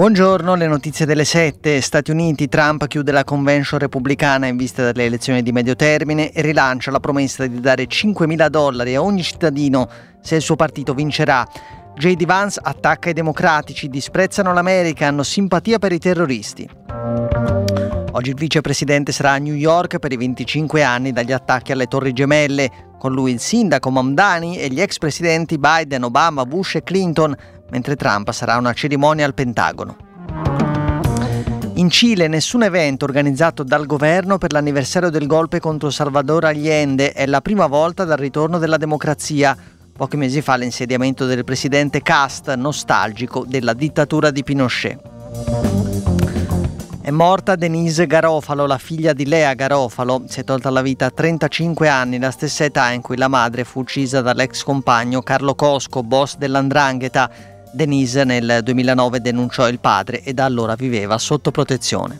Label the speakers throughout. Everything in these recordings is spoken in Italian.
Speaker 1: Buongiorno, le notizie delle 7. Stati Uniti, Trump chiude la convention repubblicana in vista delle elezioni di medio termine e rilancia la promessa di dare $5.000 a ogni cittadino se il suo partito vincerà. J.D. Vance attacca i democratici, disprezzano l'America, hanno simpatia per i terroristi. Oggi il vicepresidente sarà a New York per i 25 anni dagli attacchi alle Torri Gemelle. Con lui il sindaco Mamdani e gli ex presidenti Biden, Obama, Bush e Clinton, mentre Trump sarà a una cerimonia al Pentagono. In Cile nessun evento organizzato dal governo per l'anniversario del golpe contro Salvador Allende. È la prima volta dal ritorno della democrazia. Pochi mesi fa l'insediamento del presidente Kast, nostalgico della dittatura di Pinochet. È morta Denise Garofalo, la figlia di Lea Garofalo. Si è tolta la vita a 35 anni, la stessa età in cui la madre fu uccisa dall'ex compagno Carlo Cosco, boss dell''ndrangheta. Denise nel 2009 denunciò il padre e da allora viveva sotto protezione.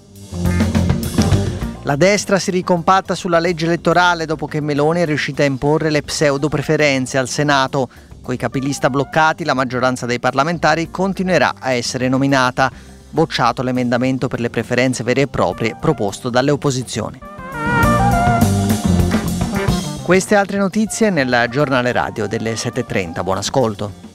Speaker 1: La destra si ricompatta sulla legge elettorale dopo che Meloni è riuscita a imporre le pseudo-preferenze al Senato. Coi capilista bloccati, la maggioranza dei parlamentari continuerà a essere nominata. Bocciato l'emendamento per le preferenze vere e proprie proposto dalle opposizioni. Queste altre notizie nel giornale radio delle 7:30. Buon ascolto.